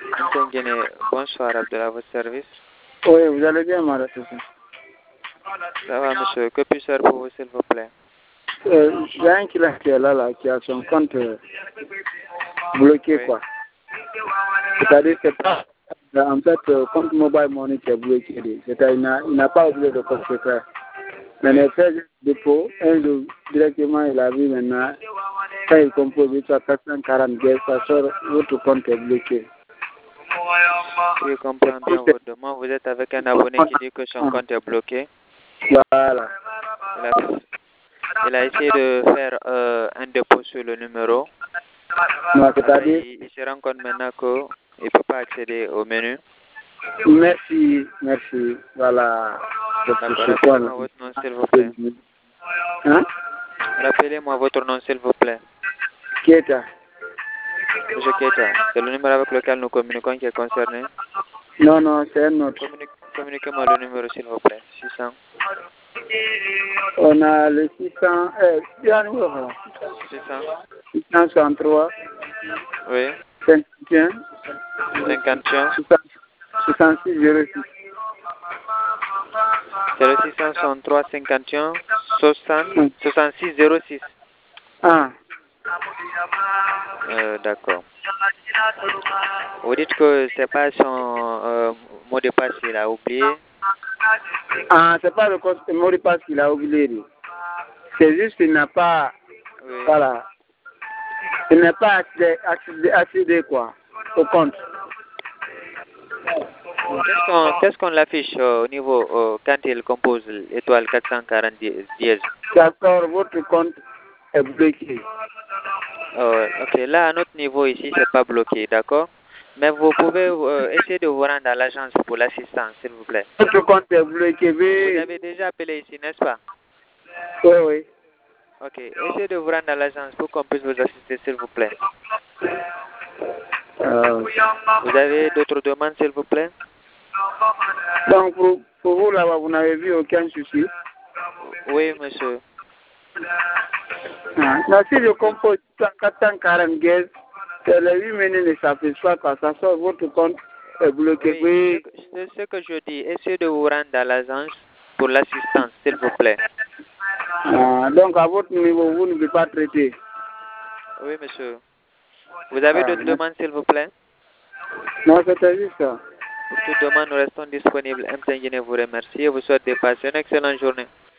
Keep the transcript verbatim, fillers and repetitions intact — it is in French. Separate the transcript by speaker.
Speaker 1: Ntengene, bonsoir Abdallah, à votre service.
Speaker 2: Oui, vous allez bien, madame.
Speaker 1: Ça va, monsieur. Que puis-je faire pour vous, s'il vous plaît?
Speaker 2: Euh, J'ai un client qui est là, là, qui a son compte euh, bloqué,
Speaker 1: Oui.
Speaker 2: quoi. C'est-à-dire que c'est pas, en fait, euh, compte mobile money qui est bloqué. C'est-à-dire qu'il n'a il n'a pas oublié de compte secret. Mais il a fait le dépôt, un jour, directement, il a vu maintenant, quand il compose, il soit quatre cent quarante guerres, ça sort, votre compte est bloqué.
Speaker 1: Je comprends bien votre demande. Vous êtes avec un abonné qui dit que son compte est bloqué.
Speaker 2: Voilà.
Speaker 1: Il a, il a essayé de faire euh, un dépôt sur le numéro.
Speaker 2: Non, c'est-à-dire...
Speaker 1: Il, il se rend compte maintenant qu'il ne peut pas accéder au menu.
Speaker 2: Merci, merci. Voilà.
Speaker 1: Rappelez-moi votre nom, s'il vous plaît.
Speaker 2: Hein?
Speaker 1: Rappelez-moi votre nom, s'il vous plaît.
Speaker 2: Keita.
Speaker 1: Monsieur Keita, c'est le numéro avec lequel nous communiquons qui est concerné.
Speaker 2: Non, non, c'est un autre.
Speaker 1: Communique, communiquez-moi le numéro, s'il vous plaît. six cents.
Speaker 2: On a le six cents. Eh, il y a un numéro.
Speaker 1: six cents.
Speaker 2: six cent soixante-trois.
Speaker 1: Oui.
Speaker 2: cinquante et un.
Speaker 1: cinquante et un.
Speaker 2: soixante-six zéro six.
Speaker 1: C'est le six cent soixante-trois cinquante et un soixante-six zéro six.
Speaker 2: Ah.
Speaker 1: Euh, D'accord. Vous dites que c'est pas son euh, mot de passe qu'il a oublié.
Speaker 2: Ah, c'est pas le, le mot de passe qu'il a oublié. C'est juste qu'il n'a pas.
Speaker 1: Oui.
Speaker 2: Voilà. Il n'a pas accédé, accédé, accédé quoi, au compte.
Speaker 1: Qu'est-ce qu'on qu'est-ce qu'on l'affiche euh, au niveau euh, quand il compose l'étoile quatre cent quarante dièse?
Speaker 2: D'accord, votre compte est bloqué.
Speaker 1: Euh, ok, là à notre niveau ici c'est pas bloqué, d'accord? Mais vous pouvez euh, essayer de vous rendre à l'agence pour l'assistance, s'il vous plaît.
Speaker 2: Votre compte est bloqué, oui.
Speaker 1: Vous avez déjà appelé ici, n'est-ce pas?
Speaker 2: Oui, oui.
Speaker 1: Ok, essayez de vous rendre à l'agence pour qu'on puisse vous assister, s'il vous plaît.
Speaker 2: Euh,
Speaker 1: Vous avez d'autres demandes, s'il vous plaît?
Speaker 2: Donc, pour, pour vous, là-bas, vous n'avez vu aucun souci?
Speaker 1: Oui, monsieur.
Speaker 2: Ah. Non, si je compose quatre cent quarante guerres, c'est les huit minutes ne s'aperçoit pas, ça sort, votre compte est bloqué.
Speaker 1: Oui,
Speaker 2: Oui.
Speaker 1: c'est ce que je dis. Essayez de vous rendre à l'agence pour l'assistance, s'il vous plaît.
Speaker 2: Ah, donc, à votre niveau, vous ne pouvez pas traiter.
Speaker 1: Oui, monsieur. Vous avez
Speaker 2: Ah,
Speaker 1: d'autres demandes, s'il vous plaît?
Speaker 2: non, c'était juste ça.
Speaker 1: Pour toute demande, nous restons disponibles. M. Tengene vous remercie et vous souhaite de passer une excellente journée.